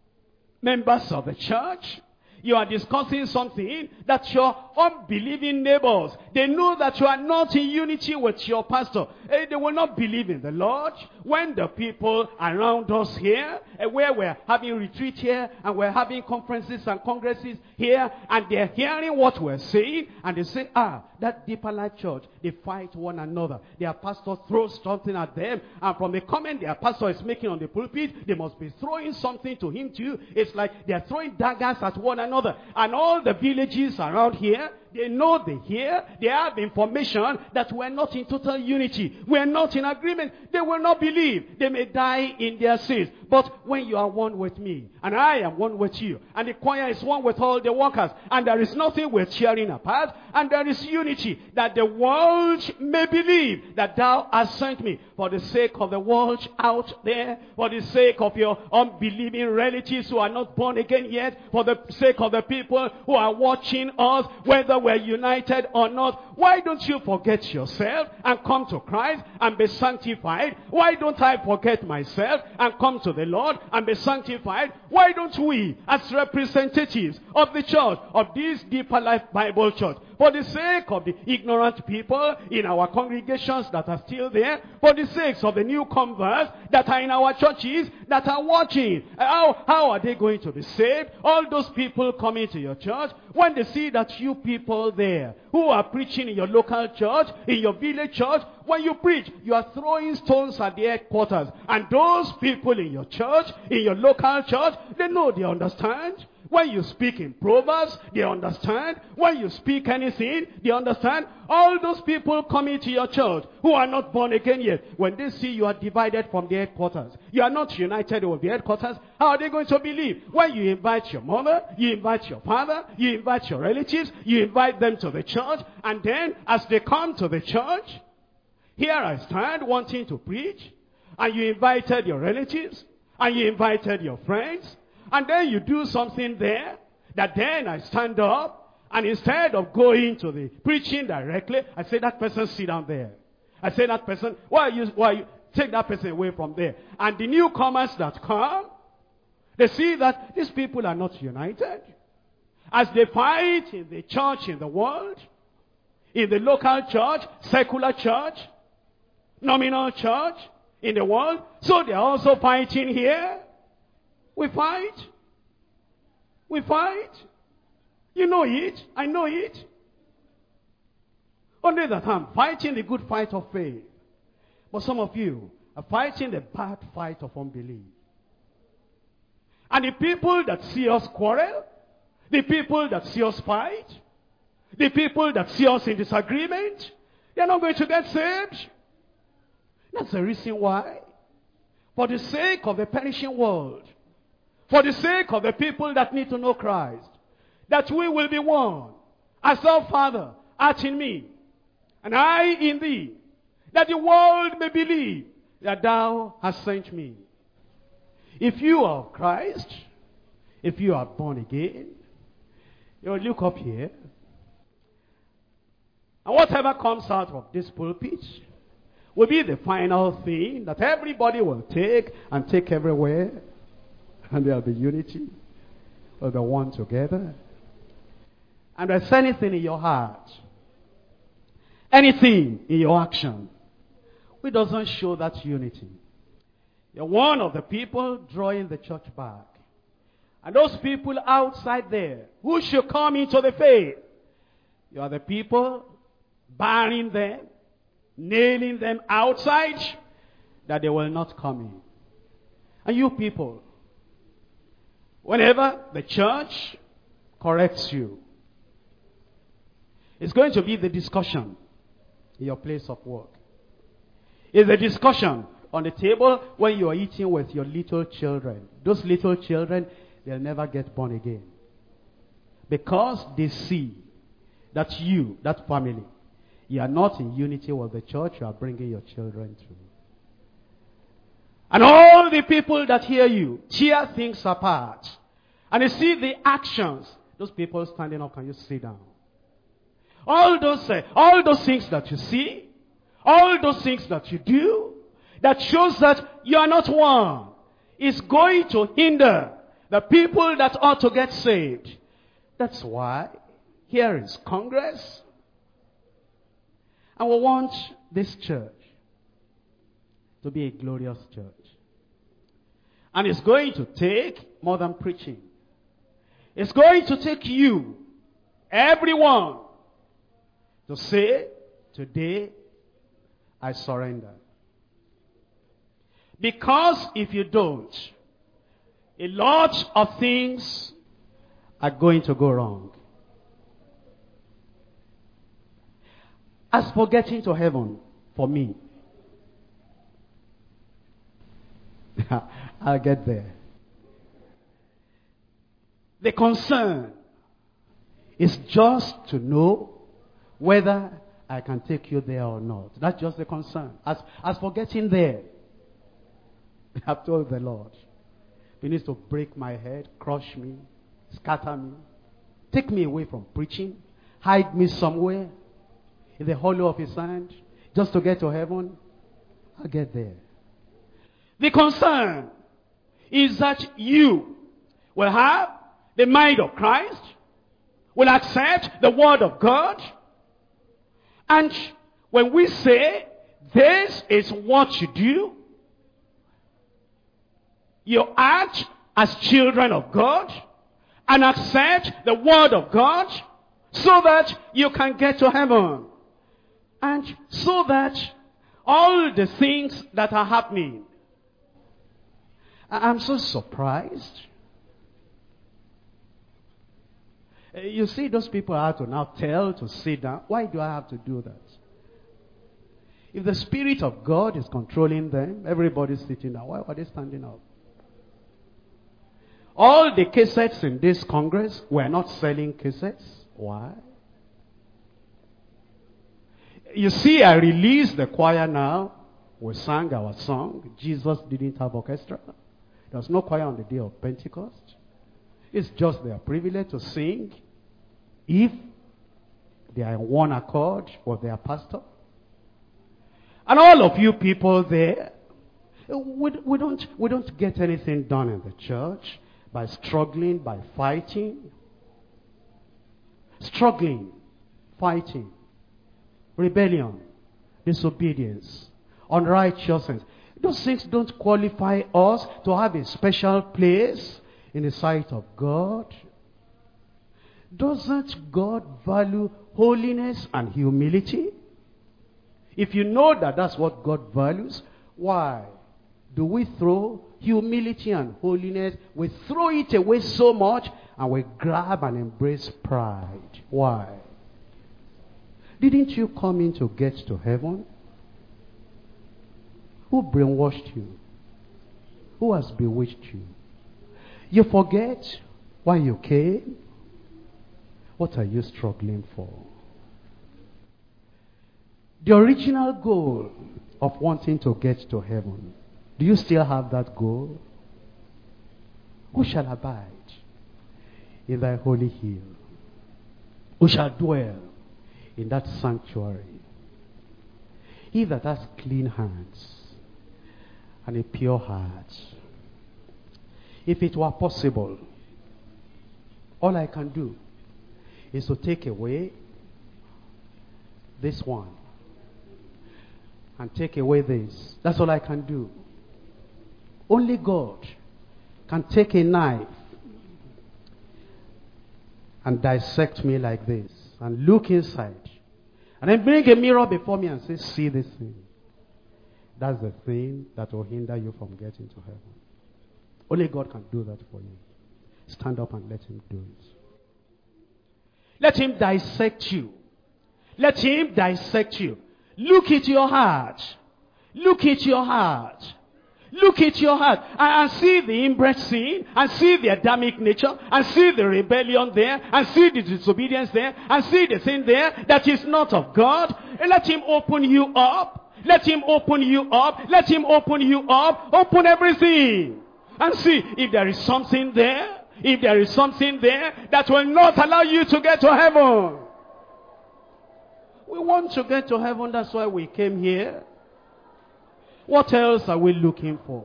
members of the church, you are discussing something that your unbelieving neighbors, they know that you are not in unity with your pastor. They will not believe in the Lord. When the people around us here, where we're having retreat here, and we're having conferences and congresses here, and they're hearing what we're saying, and they say, that Deeper Life Church, they fight one another. Their pastor throws something at them, and from the comment their pastor is making on the pulpit, they must be throwing something to him too. It's like they're throwing daggers at one another. And all the villages around here, they know, they hear, they have information that we're not in total unity. We're not in agreement. They will not believe. They may die in their sins. But when you are one with me, and I am one with you, and the choir is one with all the workers, and there is nothing we're cheering apart, and there is unity, that the world may believe that thou hast sent me, for the sake of the world out there, for the sake of your unbelieving relatives who are not born again yet, for the sake of the people who are watching us, whether we're united or not. Why don't you forget yourself and come to Christ and be sanctified? Why don't I forget myself and come to the Lord and be sanctified? Why don't we, as representatives of the church, of this Deeper Life Bible Church, for the sake of the ignorant people in our congregations that are still there, for the sake of the new converts that are in our churches, that are watching, how are they going to be saved? All those people coming to your church, when they see that you people there who are preaching in your local church, in your village church, when you preach, you are throwing stones at the headquarters. And those people in your church, in your local church, they know, they understand. When you speak in Proverbs, they understand. When you speak anything, they understand. All those people coming to your church who are not born again yet, when they see you are divided from the headquarters, you are not united with the headquarters, how are they going to believe? When you invite your mother, you invite your father, you invite your relatives, you invite them to the church, and then as they come to the church, here I stand wanting to preach, and you invited your relatives, and you invited your friends, and then you do something there, that then I stand up, and instead of going to the preaching directly, I say, that person sit down there. I say, that person, why you take that person away from there? And the newcomers that come, they see that these people are not united. As they fight in the church in the world, in the local church, secular church, nominal church in the world, so they are also fighting here. We fight. We fight. You know it. I know it. Only that I'm fighting the good fight of faith. But some of you are fighting the bad fight of unbelief. And the people that see us quarrel, the people that see us fight, the people that see us in disagreement, they're not going to get saved. That's the reason why. For the sake of the perishing world, For the sake of the people that need to know Christ, that we will be one, as thou, Father, art in me, and I in thee, that the world may believe that thou hast sent me. If you are of Christ, if you are born again, you will look up here, and whatever comes out of this pulpit will be the final thing that everybody will take and take everywhere, and there will be unity, we'll be one together. And there's anything in your heart, anything in your action, which doesn't show that unity, you're one of the people drawing the church back. And those people outside there who should come into the faith, you are the people barring them, nailing them outside, that they will not come in. And you people, whenever the church corrects you, it's going to be the discussion in your place of work. It's a discussion on the table when you are eating with your little children. Those little children, they'll never get born again. Because they see that you, that family, you are not in unity with the church you are bringing your children to. And all the people that hear you tear things apart. And you see the actions. Those people standing up, can you sit down? All those things that you see, all those things that you do, that shows that you are not one, is going to hinder the people that ought to get saved. That's why here is Congress. And we want this church to be a glorious church. And it's going to take more than preaching. It's going to take you, everyone, to say, today I surrender. Because if you don't, a lot of things are going to go wrong. As for getting to heaven, for me, I'll get there. The concern is just to know whether I can take you there or not. That's just the concern. As for getting there, I've told the Lord, He needs to break my head, crush me, scatter me, take me away from preaching, hide me somewhere in the hollow of His hand, just to get to heaven. I'll get there. The concern is that you will have the mind of Christ, will accept the word of God, and when we say, this is what you do, you act as children of God and accept the word of God so that you can get to heaven. And so that all the things that are happening, I'm so surprised. You see, those people I have to now tell to sit down. Why do I have to do that? If the Spirit of God is controlling them, everybody's sitting down. Why are they standing up? All the cassettes in this Congress were not selling cassettes. Why? You see, I released the choir now. We sang our song. Jesus didn't have orchestra. There was no choir on the day of Pentecost. It's just their privilege to sing if they are in one accord with their pastor. And all of you people there, we don't get anything done in the church by struggling, by fighting. Struggling, fighting, rebellion, disobedience, unrighteousness. Those things don't qualify us to have a special place in the sight of God. Doesn't God value holiness and humility? If you know that that's what God values, why do we throw humility and holiness? We throw it away so much and we grab and embrace pride. Why? Didn't you come in to get to heaven? Who brainwashed you? Who has bewitched you? You forget why you came. What are you struggling for? The original goal of wanting to get to heaven, do you still have that goal? Who shall abide in thy holy hill? Who shall dwell in that sanctuary? He that has clean hands and a pure heart. If it were possible, all I can do is to take away this one and take away this. That's all I can do. Only God can take a knife and dissect me like this and look inside and then bring a mirror before me and say, see this thing. That's the thing that will hinder you from getting to heaven. Only God can do that for you. Stand up and let him do it. Let him dissect you. Let him dissect you. Look at your heart. Look at your heart. Look at your heart and see the inbred sin, and see the Adamic nature, and see the rebellion there, and see the disobedience there, and see the sin there that is not of God. And let him open you up. Let him open you up. Let him open you up. Open everything. And see if there is something there. If there is something there that will not allow you to get to heaven. We want to get to heaven. That's why we came here. What else are we looking for?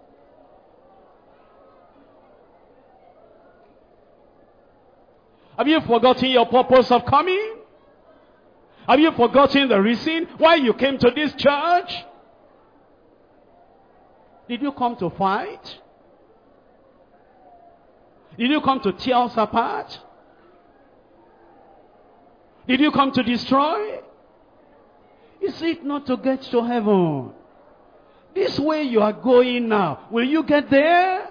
Have you forgotten your purpose of coming? Have you forgotten the reason why you came to this church? Did you come to fight? Did you come to tear us apart? Did you come to destroy? Is it not to get to heaven? This way you are going now, will you get there?